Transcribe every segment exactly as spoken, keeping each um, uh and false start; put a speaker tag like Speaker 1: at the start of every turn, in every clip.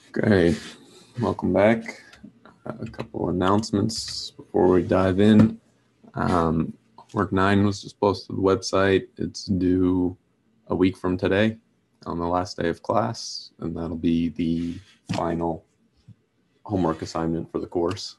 Speaker 1: Okay, welcome back. Uh, a couple announcements before we dive in. Um, Homework nine was just posted to the website. It's due a week from today on the last day of class, and that'll be the final homework assignment for the course.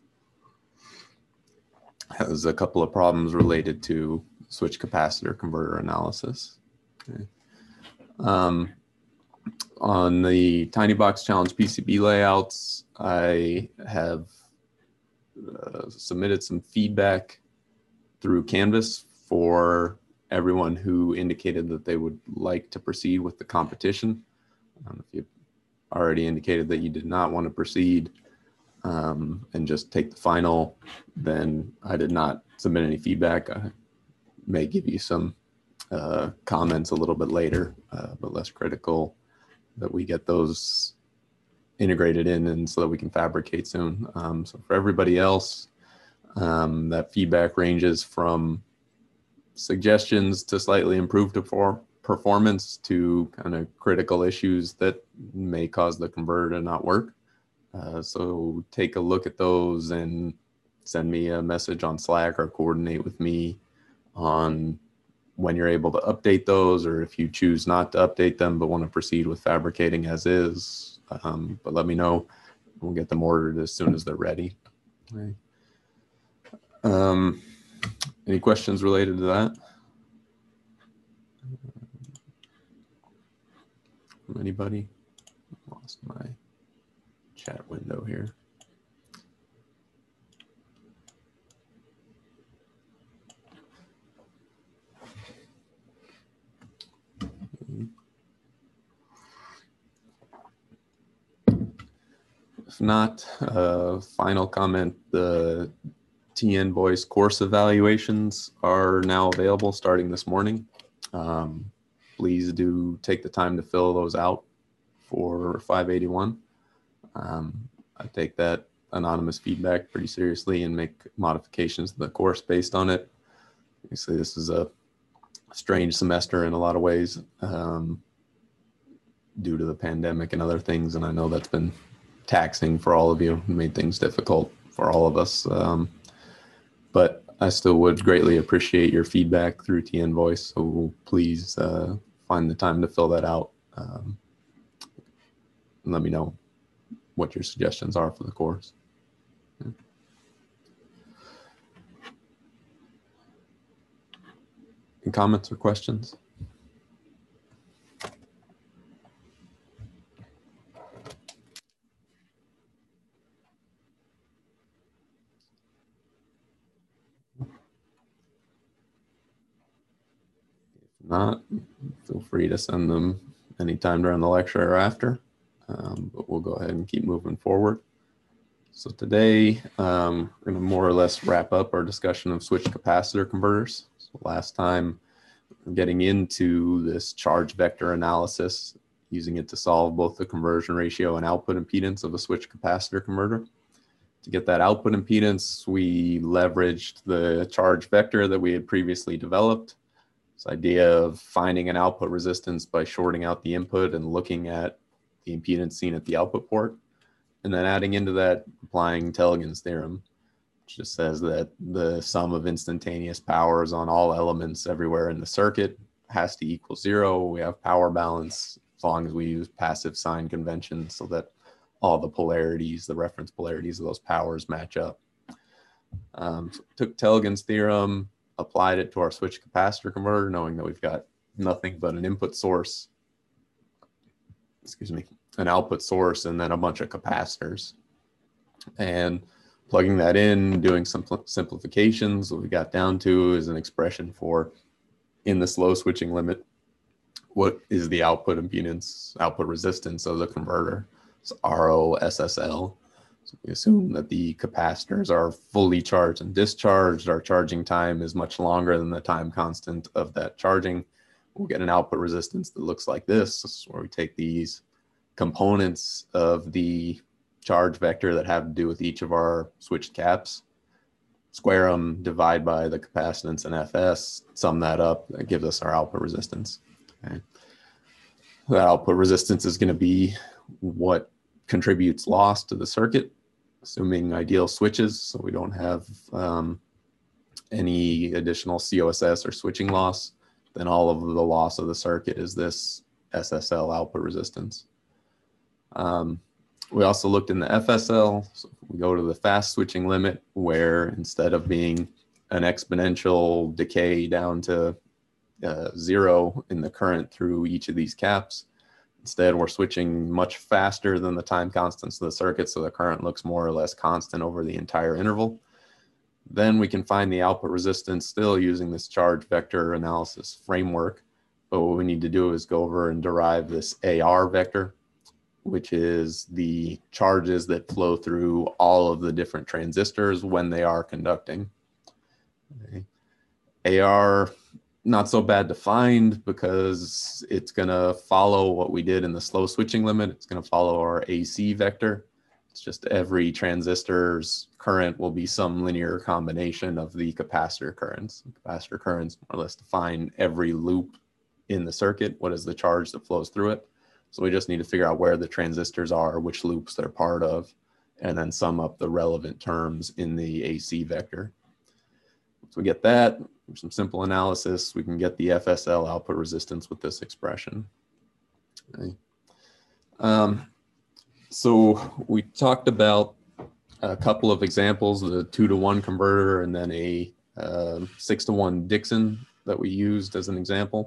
Speaker 1: Has a couple of problems related to switch capacitor converter analysis. Okay. Um, on the TinyBox Challenge P C B layouts, I have uh, submitted some feedback through Canvas for everyone who indicated that they would like to proceed with the competition. Um, if you already indicated that you did not want to proceed um, and just take the final, then I did not submit any feedback. I may give you some uh, comments a little bit later, uh, but less critical that we get those integrated in and so that we can fabricate soon. Um, so for everybody else, um, that feedback ranges from suggestions to slightly improved performance to kind of critical issues that may cause the converter to not work. Uh, so take a look at those and send me a message on Slack or coordinate with me on when you're able to update those, or if you choose not to update them but want to proceed with fabricating as is. Um, but let me know. We'll get them ordered as soon as they're ready. Okay. Um, any questions related to that? Anybody? Lost my chat window here. If not, uh, final comment, the T N Voice course evaluations are now available starting this morning. Um, please do take the time to fill those out for five eighty-one. Um, I take that anonymous feedback pretty seriously and make modifications to the course based on it. Obviously, this is a strange semester in a lot of ways um, due to the pandemic and other things, and I know that's been taxing for all of you, made things difficult for all of us. Um, but I still would greatly appreciate your feedback through T N Voice, so please uh, find the time to fill that out. Um, and let me know what your suggestions are for the course. Yeah. Any comments or questions? If not, feel free to send them anytime during the lecture or after, um, but we'll go ahead and keep moving forward. So today, um, we're going to more or less wrap up our discussion of switch capacitor converters. So last time, getting into this charge vector analysis, using it to solve both the conversion ratio and output impedance of a switch capacitor converter. To get that output impedance, we leveraged the charge vector that we had previously developed. This idea of finding an output resistance by shorting out the input and looking at the impedance seen at the output port, and then adding into that, applying Telegin's theorem, which just says that the sum of instantaneous powers on all elements everywhere in the circuit has to equal zero. We have power balance as long as we use passive sign convention so that all the polarities, the reference polarities of those powers match up. Um, so took Telegin's theorem, applied it to our switch capacitor converter, knowing that we've got nothing but an input source, excuse me, an output source, and then a bunch of capacitors. And plugging that in, doing some simplifications, what we got down to is an expression for, in the slow switching limit, what is the output impedance, output resistance of the converter? It's R O S S L. So we assume that the capacitors are fully charged and discharged. Our charging time is much longer than the time constant of that charging. We'll get an output resistance that looks like this. This is where we take these components of the charge vector that have to do with each of our switched caps, square them, divide by the capacitance and F S, sum that up, that gives us our output resistance. Okay. That output resistance is going to be what contributes loss to the circuit, assuming ideal switches, so we don't have um, any additional C O S S or switching loss. Then all of the loss of the circuit is this S S L output resistance. Um, we also looked in the F S L. So we go to the fast switching limit, where instead of being an exponential decay down to uh, zero in the current through each of these caps, instead we're switching much faster than the time constants of the circuit, so the current looks more or less constant over the entire interval. Then we can find the output resistance still using this charge vector analysis framework. But what we need to do is go over and derive this A R vector, which is the charges that flow through all of the different transistors when they are conducting. Okay. A R, not so bad to find because it's going to follow what we did in the slow switching limit. It's going to follow our A C vector. It's just every transistor's current will be some linear combination of the capacitor currents. Capacitor currents more or less define every loop in the circuit. What is the charge that flows through it? So we just need to figure out where the transistors are, which loops they're part of, and then sum up the relevant terms in the A C vector. Once we get that, some simple analysis, we can get the F S L output resistance with this expression. Okay. Um, so we talked about a couple of examples, the two to one converter and then a uh, six to one Dixon that we used as an example.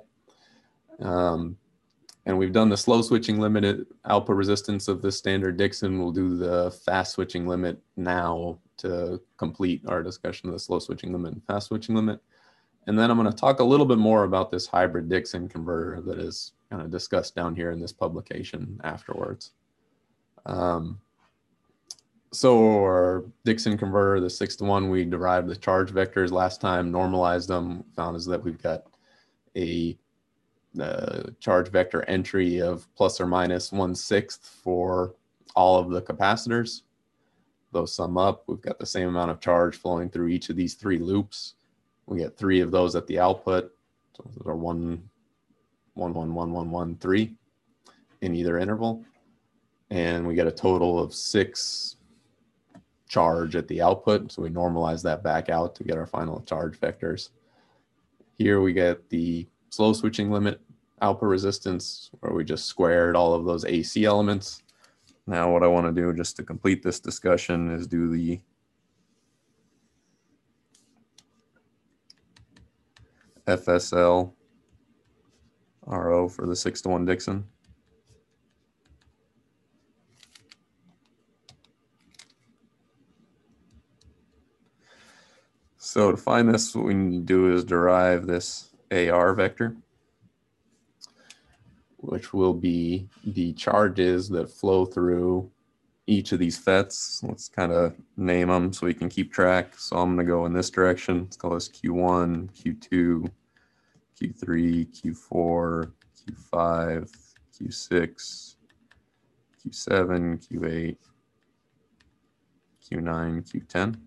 Speaker 1: Um, and we've done the slow switching limit output resistance of the standard Dixon. We'll do the fast switching limit now to complete our discussion of the slow switching limit and fast switching limit. And then I'm going to talk a little bit more about this hybrid Dixon converter that is kind of discussed down here in this publication afterwards. Um, so our Dixon converter, the six to one, we derived the charge vectors last time, normalized them, found is that we've got a uh, charge vector entry of plus or minus one sixth for all of the capacitors. Those sum up, we've got the same amount of charge flowing through each of these three loops. We get three of those at the output. So those are one, one, one, one, one, one, three in either interval. And we get a total of six charge at the output. So we normalize that back out to get our final charge vectors. Here we get the slow switching limit output resistance, where we just squared all of those A C elements. Now what I want to do just to complete this discussion is do the F S L R O for the six to one Dixon. So to find this, what we need to do is derive this A R vector, which will be the charges that flow through each of these F E Ts. Let's kind of name them so we can keep track. So I'm going to go in this direction. Let's call this Q one, Q two, Q three, Q four, Q five, Q six, Q seven, Q eight, Q nine, Q ten.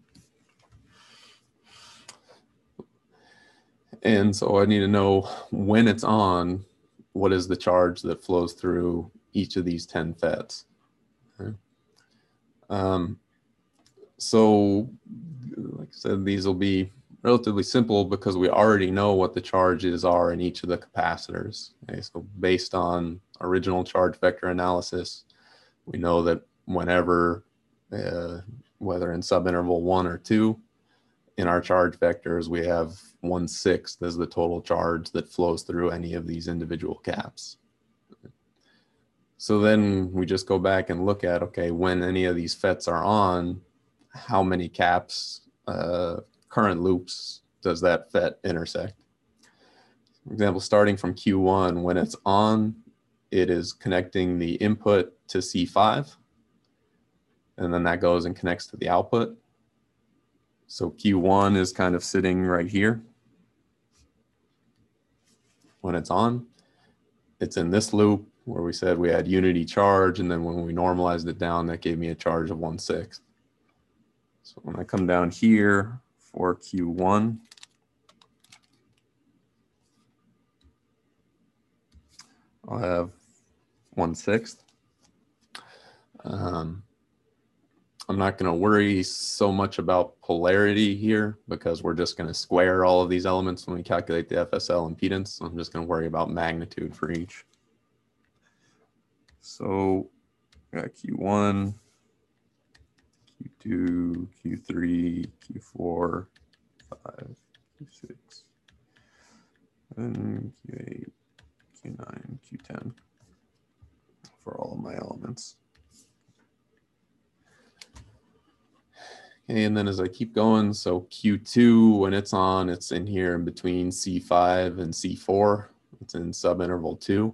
Speaker 1: And so I need to know when it's on, what is the charge that flows through each of these ten F E Ts. Okay. Um, so, like I said, these will be relatively simple because we already know what the charges are in each of the capacitors. Okay, so based on original charge vector analysis, we know that whenever, uh, whether in subinterval one or two, in our charge vectors, we have one sixth as the total charge that flows through any of these individual caps. So then we just go back and look at, okay, when any of these F E Ts are on, how many caps, uh, current loops does that F E T intersect? For example, starting from Q one, when it's on, it is connecting the input to C five, and then that goes and connects to the output. So Q one is kind of sitting right here. When it's on, it's in this loop where we said we had unity charge, and then when we normalized it down, that gave me a charge of one sixth. So when I come down here for Q one, I'll have one sixth. Um, I'm not going to worry so much about polarity here because we're just going to square all of these elements when we calculate the F S L impedance. I'm just going to worry about magnitude for each. So we got Q one, Q two, Q three, Q four, five, Q six, and Q eight, Q nine, Q ten for all of my elements. Okay, and then as I keep going, so Q two, when it's on, it's in here in between C five and C four. It's in subinterval two.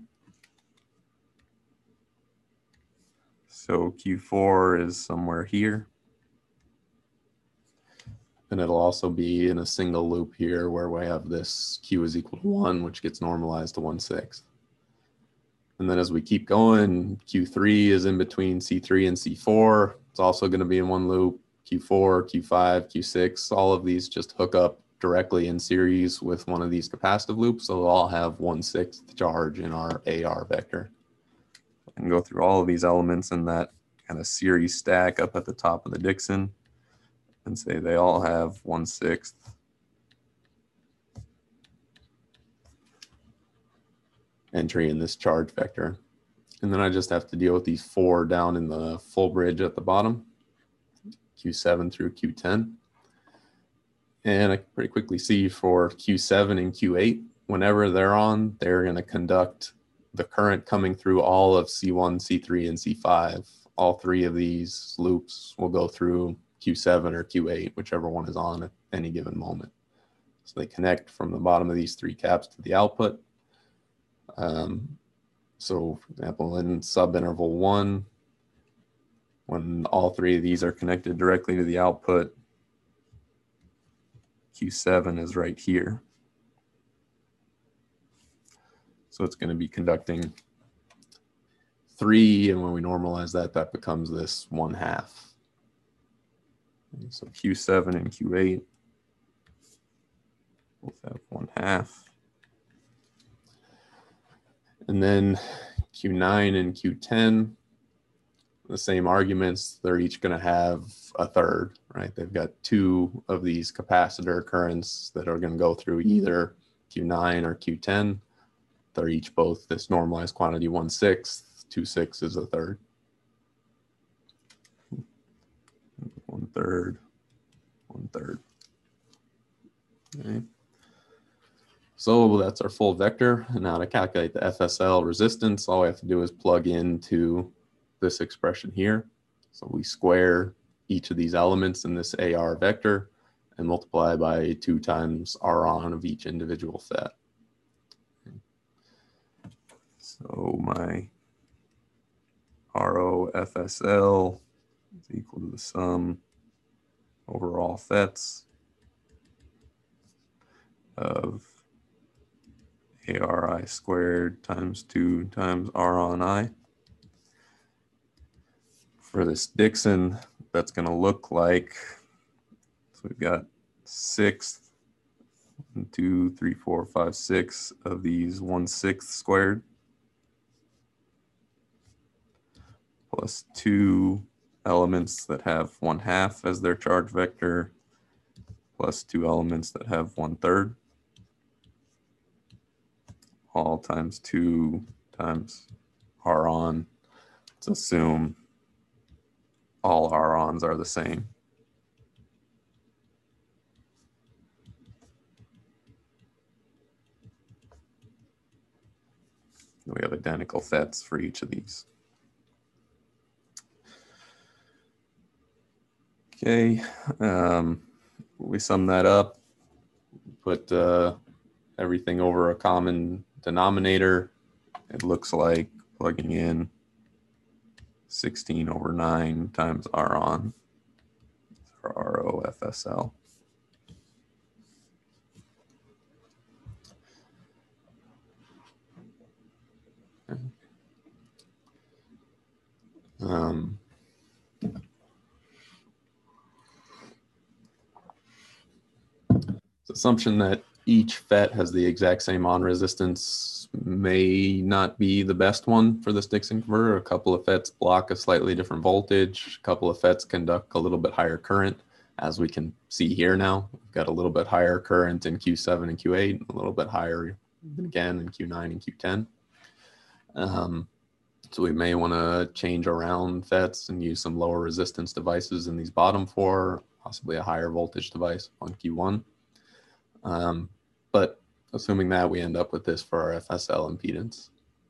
Speaker 1: So Q four is somewhere here. And it'll also be in a single loop here where we have this Q is equal to one, which gets normalized to one sixth. And then as we keep going, Q three is in between C three and C four. It's also going to be in one loop. Q four, Q five, Q six, all of these just hook up directly in series with one of these capacitive loops. So they'll all have one sixth charge in our A R vector. And go through all of these elements in that kind of series stack up at the top of the Dixon and say they all have one sixth. Entry in this charge vector. And then I just have to deal with these four down in the full bridge at the bottom, Q seven through Q ten. And I can pretty quickly see for Q seven and Q eight, whenever they're on, they're going to conduct the current coming through all of C one, C three, and C five. All three of these loops will go through Q seven or Q eight, whichever one is on at any given moment. So they connect from the bottom of these three caps to the output. Um, so for example, in subinterval one, when all three of these are connected directly to the output, Q seven is right here. So it's going to be conducting three, and when we normalize that, that becomes this one half. So Q seven and Q eight both have one half. And then Q nine and Q ten, the same arguments, they're each going to have a third, right? They've got two of these capacitor currents that are going to go through either Q nine or Q ten. They're each both this normalized quantity one sixth, two sixths is a third. One third, one third. Okay. So that's our full vector. And now to calculate the F S L resistance, all we have to do is plug into this expression here. So we square each of these elements in this A R vector and multiply by two times R on of each individual FET. So my R O F S L is equal to the sum over all FETs of A R I squared times two times R on I. For this Dixon, that's going to look like, so we've got six, one, two, three, four, five, six of these one sixth squared, plus two elements that have one half as their charge vector, plus two elements that have one third, all times two times R on. Let's assume all R ons are the same. We have identical FETs for each of these. Okay, um, we sum that up, put uh, everything over a common denominator. It looks like plugging in sixteen over nine times R on for R O F S L. Um, it's assumption that each FET has the exact same on resistance may not be the best one for this Dixon converter. A couple of FETs block a slightly different voltage. A couple of FETs conduct a little bit higher current. As we can see here now, we've got a little bit higher current in Q seven and Q eight, a little bit higher again in Q nine and Q ten. Um, so we may want to change around FETs and use some lower resistance devices in these bottom four, possibly a higher voltage device on Q one. Um, but assuming that, we end up with this for our F S L impedance.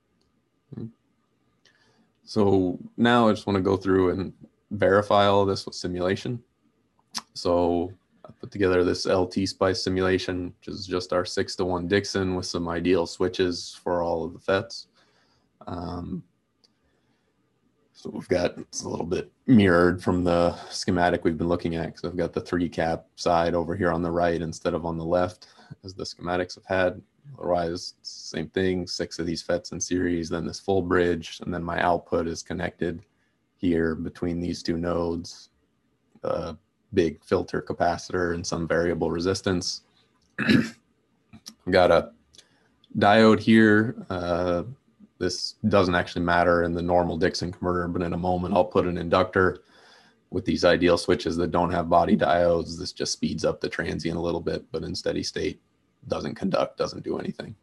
Speaker 1: So now I just want to go through and verify all of this with simulation. So I put together this L T Spice simulation, which is just our six to one Dixon with some ideal switches for all of the FETs. Um, so we've got, it's a little bit mirrored from the schematic we've been looking at, because I've got the three cap side over here on the right instead of on the left, as the schematics have had. Otherwise, same thing, six of these FETs in series, then this full bridge, and then my output is connected here between these two nodes. Uh, big filter capacitor and some variable resistance. I've got a diode here. Uh, this doesn't actually matter in the normal Dixon converter, but in a moment I'll put an inductor with these ideal switches that don't have body diodes. This just speeds up the transient a little bit, but in steady state doesn't conduct, doesn't do anything.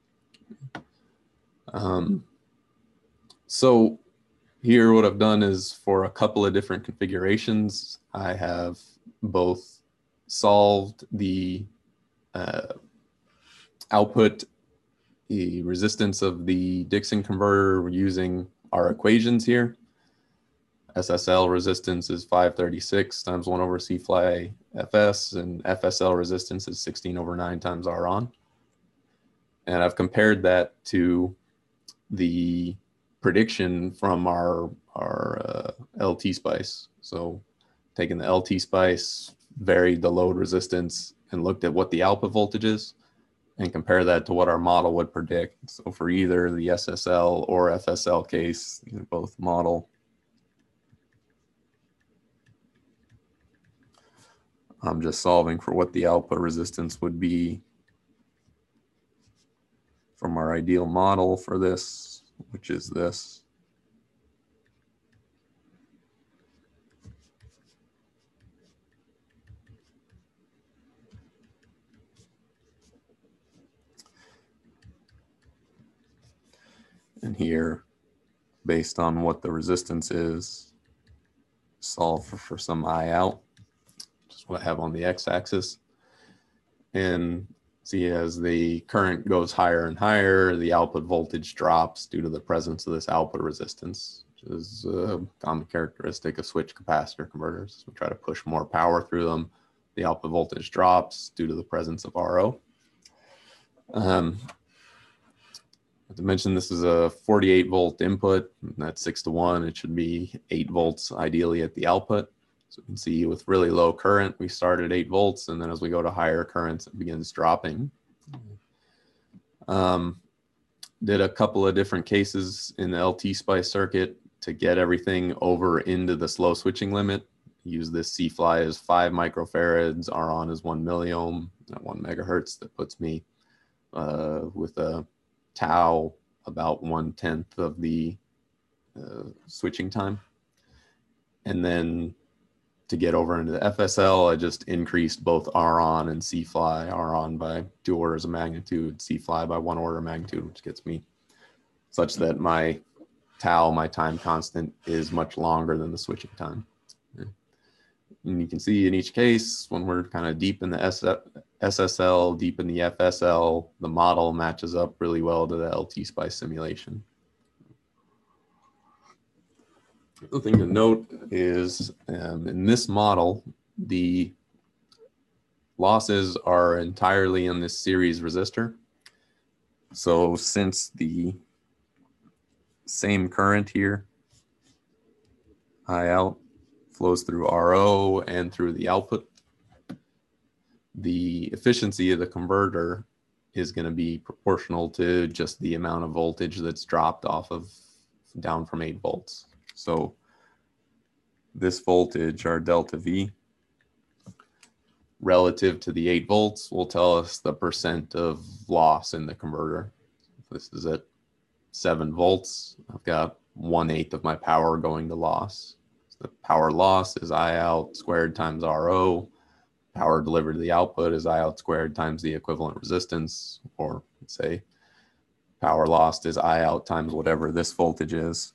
Speaker 1: Um, so here, what I've done is for a couple of different configurations, I have both solved the uh, output, the resistance of the Dixon converter using our equations here. S S L resistance is five thirty-six times one over C fly F S, and F S L resistance is sixteen over nine times R on. And I've compared that to the prediction from our, our uh, L T Spice. So taking the L T Spice, varied the load resistance, and looked at what the output voltage is, and compare that to what our model would predict. So for either the S S L or F S L case, these are both model. I'm just solving for what the output resistance would be from our ideal model for this, which is this. And here, based on what the resistance is, solve for, for some I out, which is what I have on the x-axis. And see, as the current goes higher and higher, the output voltage drops due to the presence of this output resistance, which is a common characteristic of switch capacitor converters. We try to push more power through them. The output voltage drops due to the presence of R O. Um, to mention, this is a forty-eight volt input, and that's six to one. It should be eight volts ideally at the output. So you can see with really low current, we start at eight volts, and then as we go to higher currents, it begins dropping. Um, did a couple of different cases in the L T Spice circuit to get everything over into the slow switching limit. Use this C fly as five microfarads, R on is one milliohm at one megahertz. That puts me uh, with a tau about one tenth of the uh, switching time. And then to get over into the F S L, I just increased both R on and C fly, R on by two orders of magnitude, C fly by one order of magnitude, which gets me such that my tau, my time constant, is much longer than the switching time. And you can see in each case, when we're kind of deep in the S S L, deep in the F S L, the model matches up really well to the L T Spice simulation. The thing to note is um, in this model, the losses are entirely in this series resistor. So since the same current here, I out, flows through R O and through the output, the efficiency of the converter is going to be proportional to just the amount of voltage that's dropped off of down from eight volts. So this voltage, our delta V, relative to the eight volts will tell us the percent of loss in the converter. this is at seven volts. I've got one eighth of my power going to loss. So the power loss is I out squared times R O. Power delivered to the output is I out squared times the equivalent resistance, or let's say power lost is I out times whatever this voltage is.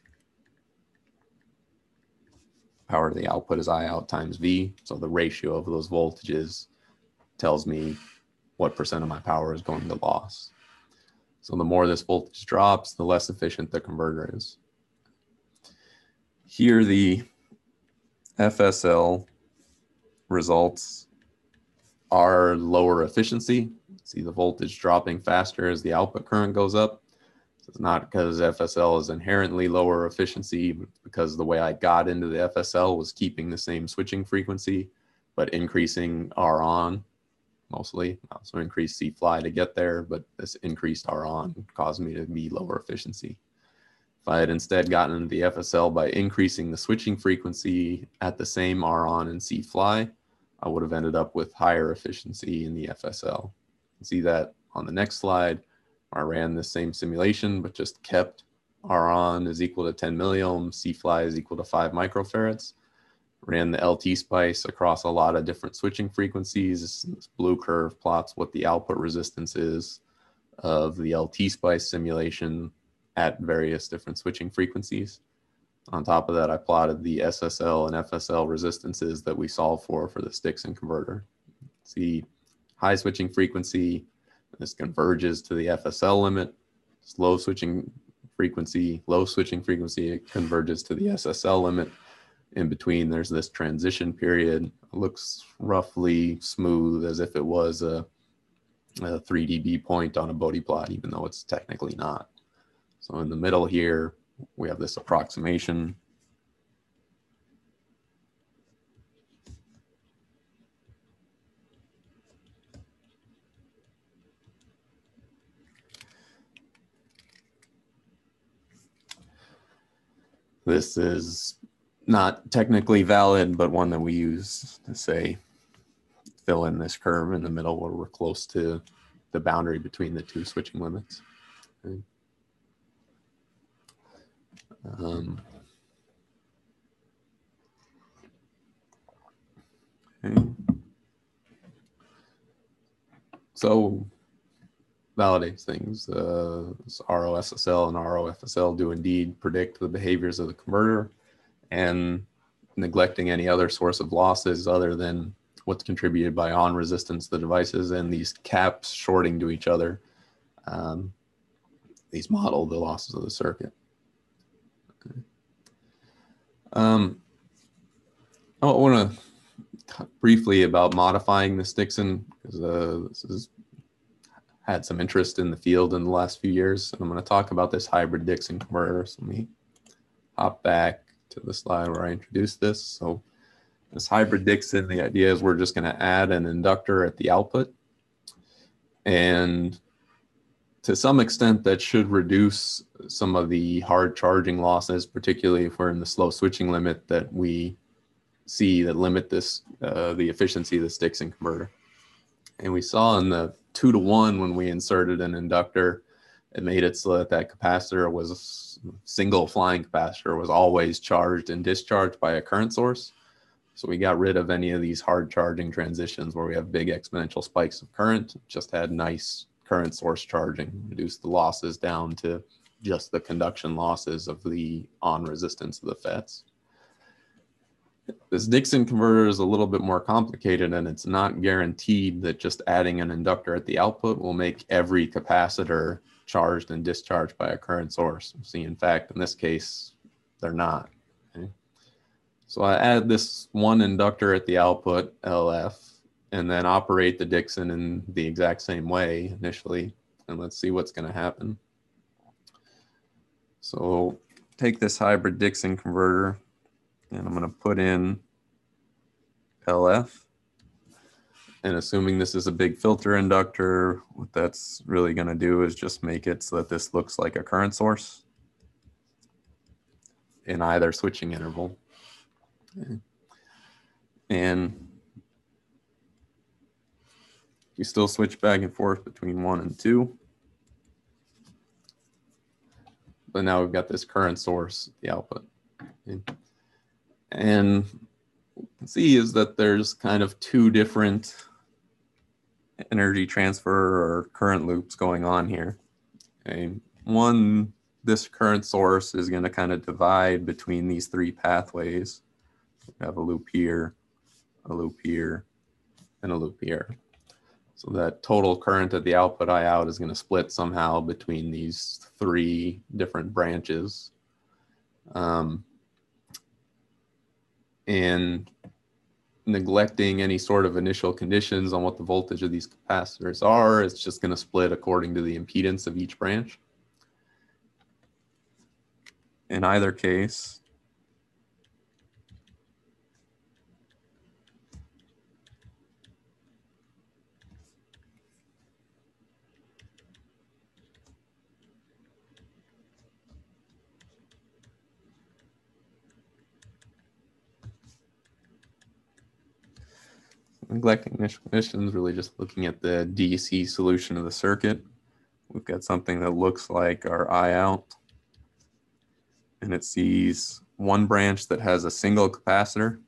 Speaker 1: Power to the output is I out times V. So the ratio of those voltages tells me what percent of my power is going to loss. So the more this voltage drops, the less efficient the converter is. Here the F S L results are lower efficiency. See the voltage dropping faster as the output current goes up. So it's not because F S L is inherently lower efficiency, but because the way I got into the F S L was keeping the same switching frequency, but increasing R on mostly. I also increased C fly to get there, but this increased R on caused me to be lower efficiency. If I had instead gotten into the F S L by increasing the switching frequency at the same R on and C fly, I would have ended up with higher efficiency in the F S L. You can see that on the next slide. I ran the same simulation, but just kept R on is equal to ten milliohms, C fly is equal to five microfarads. Ran the L T spice across a lot of different switching frequencies. This blue curve plots what the output resistance is of the L T spice simulation at various different switching frequencies. On top of that, I plotted the S S L and F S L resistances that we solve for for the Stixon converter. See, high switching frequency, this converges to the F S L limit. Slow switching frequency, low switching frequency, it converges to the S S L limit. In between, there's this transition period. It looks roughly smooth as if it was a, a three D B point on a Bode plot, even though it's technically not. So in the middle here, we have this approximation. This is not technically valid, but one that we use to say, fill in this curve in the middle where we're close to the boundary between the two switching limits. Okay. Um, okay. So validates things. Uh, R O S S L and R O F S L do indeed predict the behaviors of the converter, and neglecting any other source of losses other than what's contributed by on resistance to the devices and these caps shorting to each other. Um, these model the losses of the circuit. Okay. Um, I want to talk briefly about modifying the Stixon, because uh, this has had some interest in the field in the last few years. And I'm going to talk about this hybrid Dixon converter. So let me hop back to the slide where I introduced this. So this hybrid Dixon, the idea is we're just going to add an inductor at the output. And to some extent, that should reduce some of the hard charging losses, particularly if we're in the slow switching limit that we see that limit this, uh, the efficiency of the Stixon converter. And we saw in the two to one when we inserted an inductor, it made it so that that capacitor was a single flying capacitor was always charged and discharged by a current source. So we got rid of any of these hard charging transitions where we have big exponential spikes of current, just had nice current source charging, reduced the losses down to just the conduction losses of the on resistance of the F E Ts. This Dixon converter is a little bit more complicated, and it's not guaranteed that just adding an inductor at the output will make every capacitor charged and discharged by a current source. See, in fact, in this case, they're not. Okay? So I add this one inductor at the output, L F, and then operate the Dixon in the exact same way initially, and let's see what's going to happen. So take this hybrid Dixon converter, and I'm going to put in L F. And assuming this is a big filter inductor, what that's really going to do is just make it so that this looks like a current source in either switching interval. Okay. And you still switch back and forth between one and two. but now we've got this current source, the output. Okay. And what you can see is that there's kind of two different energy transfer or current loops going on here. Okay. One, this current source is going to kind of divide between these three pathways. We have a loop here, a loop here, and a loop here. So that total current at the output I out is going to split somehow between these three different branches. Um, and neglecting any sort of initial conditions on what the voltage of these capacitors are, it's just going to split according to the impedance of each branch. In either case, neglecting initial conditions, really just looking at the D C solution of the circuit. We've got something that looks like our I out, and it sees one branch that has a single capacitor,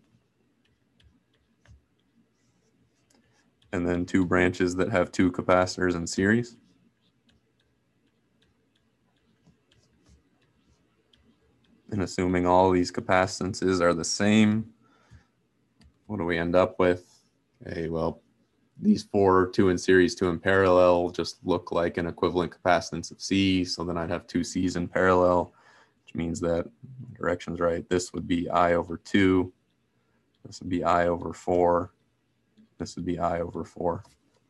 Speaker 1: and then two branches that have two capacitors in series. And assuming all these capacitances are the same, what do we end up with? Okay, well, these four, two in series, two in parallel, just look like an equivalent capacitance of C. So then I'd have two C's in parallel, which means that direction's right. This would be I over two. This would be I over four. This would be I over four.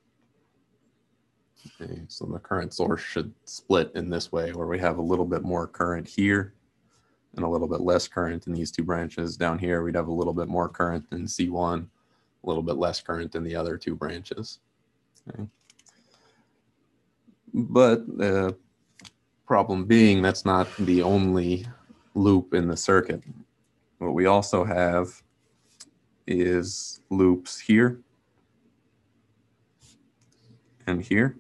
Speaker 1: Okay, so the current source should split in this way, where we have a little bit more current here and a little bit less current in these two branches. Down here, we'd have a little bit more current in C one, a little bit less current in the other two branches. Okay. But the problem being, that's not the only loop in the circuit. What we also have is loops here and here,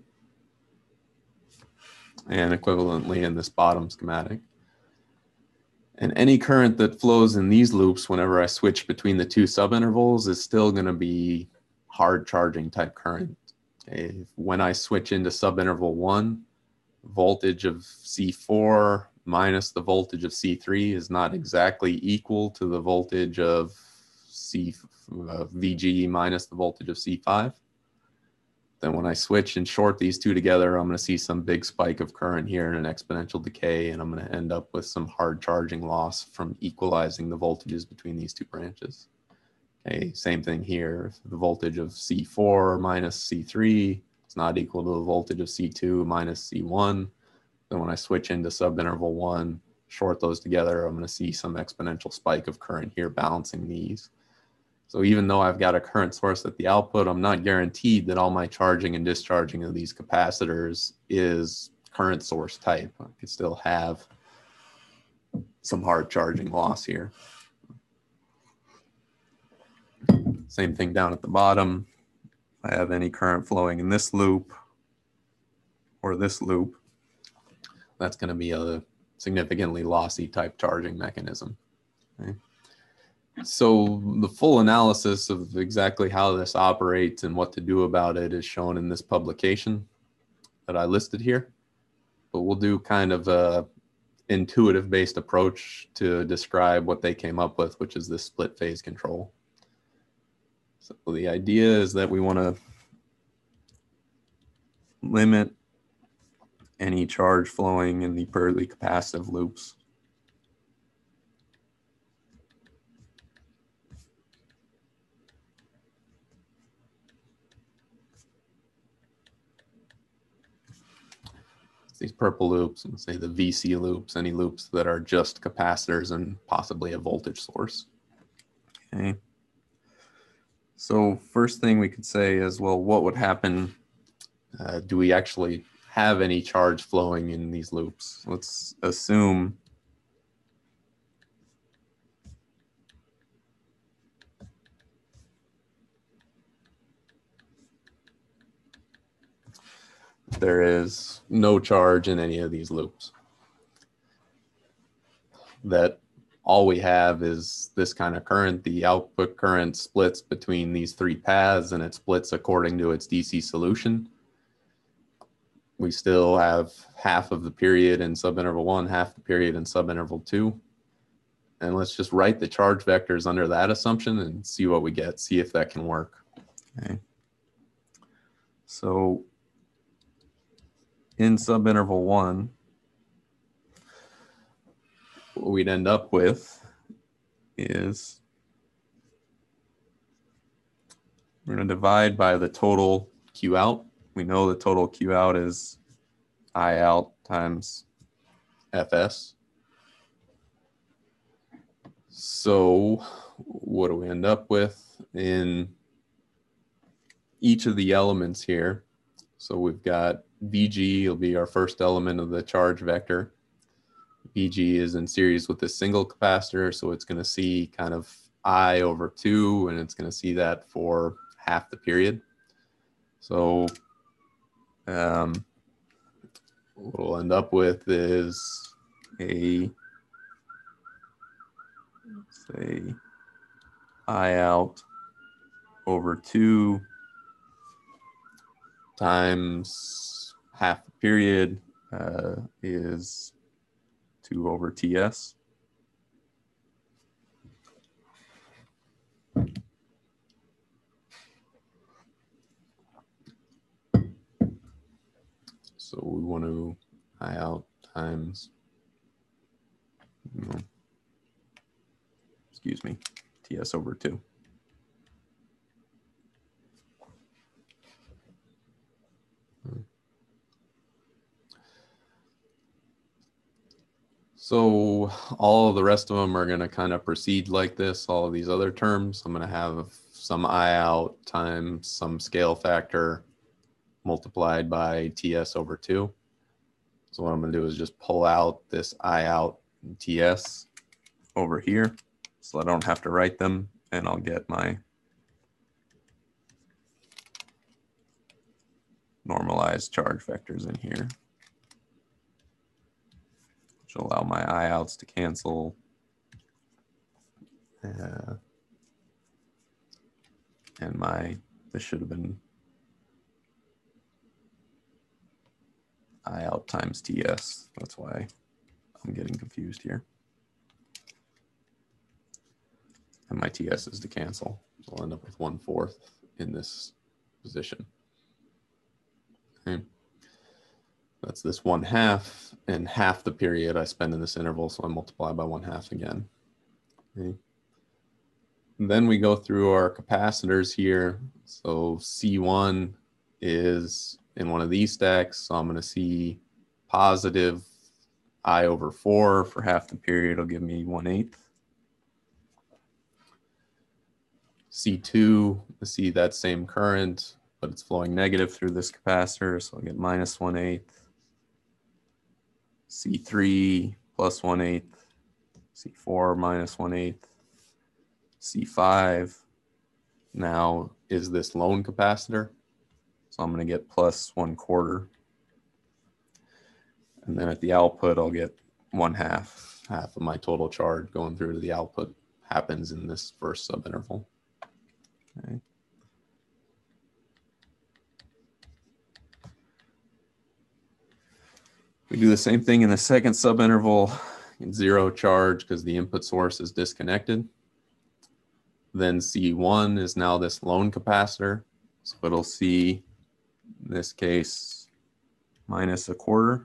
Speaker 1: and equivalently in this bottom schematic. And any current that flows in these loops whenever I switch between the two subintervals is still going to be hard charging type current. Okay. When I switch into subinterval one, voltage of C four minus the voltage of C three is not exactly equal to the voltage of C, uh, V G minus the voltage of C five. Then when I switch and short these two together, I'm going to see some big spike of current here and an exponential decay, and I'm going to end up with some hard charging loss from equalizing the voltages between these two branches. Okay, same thing here. If the voltage of C four minus C three is not equal to the voltage of C two minus C one, then when I switch into subinterval one, short those together, I'm going to see some exponential spike of current here balancing these. So even though I've got a current source at the output, I'm not guaranteed that all my charging and discharging of these capacitors is current source type. I could still have some hard charging loss here. Same thing down at the bottom. If I have any current flowing in this loop or this loop, that's going to be a significantly lossy type charging mechanism. Okay. So the full analysis of exactly how this operates and what to do about it is shown in this publication that I listed here. But we'll do kind of a intuitive based approach to describe what they came up with, which is this split phase control. So the idea is that we want to limit any charge flowing in the purely capacitive loops. These purple loops, and say the V C loops, any loops that are just capacitors and possibly a voltage source. Okay. So first thing we could say is, well, what would happen? Uh, do we actually have any charge flowing in these loops? Let's assume there is no charge in any of these loops. that all we have is this kind of current. The output current splits between these three paths, and it splits according to its D C solution. We still have half of the period in subinterval one, half the period in subinterval two. And let's just write the charge vectors under that assumption and see what we get, see if that can work. Okay. So in subinterval one, what we'd end up with is we're going to divide by the total Q out. We know the total Q out is I out times F S. So what do we end up with in each of the elements here? So we've got V G will be our first element of the charge vector. V G is in series with this single capacitor, so it's going to see kind of I over two, and it's going to see that for half the period. So um, what we'll end up with is a, say, I out over two times half the period uh, is two over T S. So we want to I out times, you know, excuse me, T S over two. So all of the rest of them are going to kind of proceed like this, all of these other terms. I'm going to have some I out times some scale factor multiplied by T S over two. So what I'm going to do is just pull out this I out T S over here, so I don't have to write them, and I'll get my normalized charge vectors in here, which will allow my I outs to cancel. Uh, and my, this should have been I out times T S. That's why I'm getting confused here. And my T S is to cancel. So I'll end up with one fourth in this position. Okay. That's this one half, and half the period I spend in this interval, so I multiply by one half again. Okay. And then we go through our capacitors here. So C one is in one of these stacks, so I'm going to see positive I over four for half the period will give me one eighth. C two, I see that same current, but it's flowing negative through this capacitor, so I'll get minus one eighth. C three plus one eighth. C four minus one eighth. C five now is this lone capacitor, so I'm going to get plus one quarter. And then at the output, I'll get one half. Half of my total charge going through to the output happens in this first subinterval. Okay. We do the same thing in the second subinterval, in zero charge because the input source is disconnected. Then C one is now this lone capacitor, so it'll see, in this case, minus a quarter.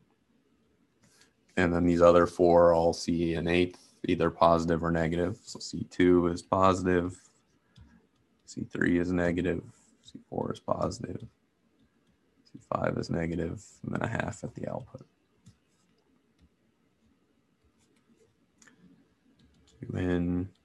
Speaker 1: And then these other four all see an eighth, either positive or negative. So C two is positive, C three is negative, C four is positive, C five is negative, and then a half at the output. When